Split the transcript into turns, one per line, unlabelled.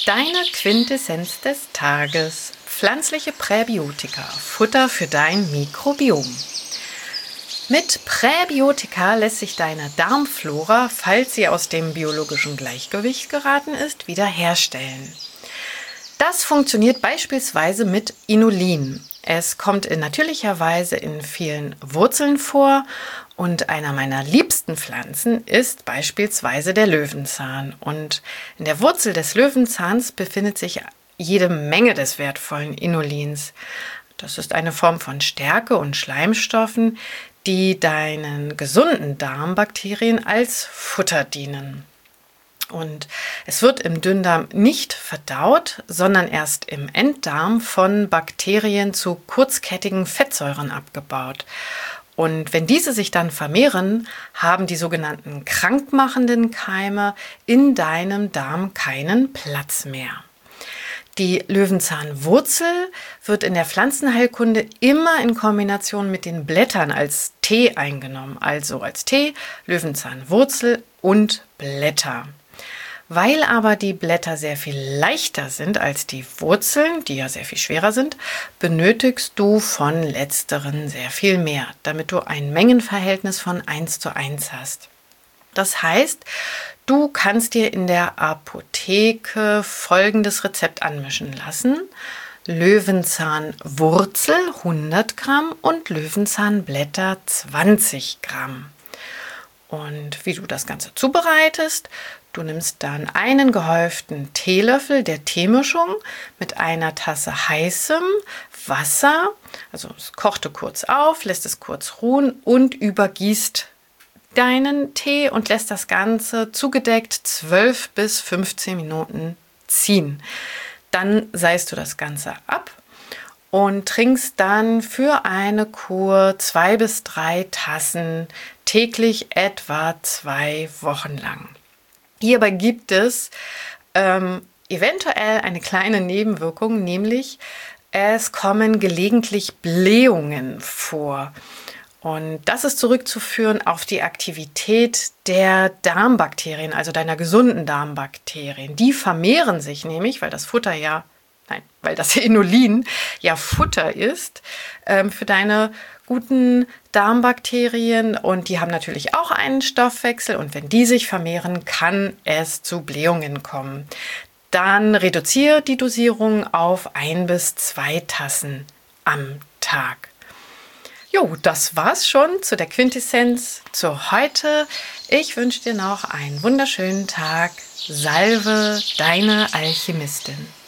Deine Quintessenz des Tages. Pflanzliche Präbiotika, Futter für dein Mikrobiom. Mit Präbiotika lässt sich deine Darmflora, falls sie aus dem biologischen Gleichgewicht geraten ist, wiederherstellen. Das funktioniert beispielsweise mit Inulin. Es kommt in natürlicher Weise in vielen Wurzeln vor und einer meiner liebsten Pflanzen ist beispielsweise der Löwenzahn. Und in der Wurzel des Löwenzahns befindet sich jede Menge des wertvollen Inulins. Das ist eine Form von Stärke und Schleimstoffen, die deinen gesunden Darmbakterien als Futter dienen. Und es wird im Dünndarm nicht verdaut, sondern erst im Enddarm von Bakterien zu kurzkettigen Fettsäuren abgebaut. Und wenn diese sich dann vermehren, haben die sogenannten krankmachenden Keime in deinem Darm keinen Platz mehr. Die Löwenzahnwurzel wird in der Pflanzenheilkunde immer in Kombination mit den Blättern als Tee eingenommen, also als Tee, Löwenzahnwurzel und Blätter. Weil aber die Blätter sehr viel leichter sind als die Wurzeln, die ja sehr viel schwerer sind, benötigst du von letzteren sehr viel mehr, damit du ein Mengenverhältnis von 1:1 hast. Das heißt, du kannst dir in der Apotheke folgendes Rezept anmischen lassen: Löwenzahnwurzel 100 Gramm und Löwenzahnblätter 20 Gramm. Und wie du das Ganze zubereitest: Du nimmst dann einen gehäuften Teelöffel der Teemischung mit einer Tasse heißem Wasser, also es kochte kurz auf, lässt es kurz ruhen und übergießt deinen Tee und lässt das Ganze zugedeckt 12 bis 15 Minuten ziehen. Dann seist du das Ganze ab und trinkst dann für eine Kur 2 bis 3 Tassen täglich etwa 2 Wochen lang. Hierbei gibt es eventuell eine kleine Nebenwirkung, nämlich es kommen gelegentlich Blähungen vor. Und das ist zurückzuführen auf die Aktivität der Darmbakterien, also deiner gesunden Darmbakterien. Die vermehren sich nämlich, weil das Inulin ja Futter ist für deine guten Darmbakterien, und die haben natürlich auch einen Stoffwechsel, und wenn die sich vermehren, kann es zu Blähungen kommen. Dann reduziere die Dosierung auf 1 bis 2 Tassen am Tag. Jo, das war's schon zu der Quintessenz zu heute. Ich wünsche dir noch einen wunderschönen Tag. Salve, deine Alchemistin.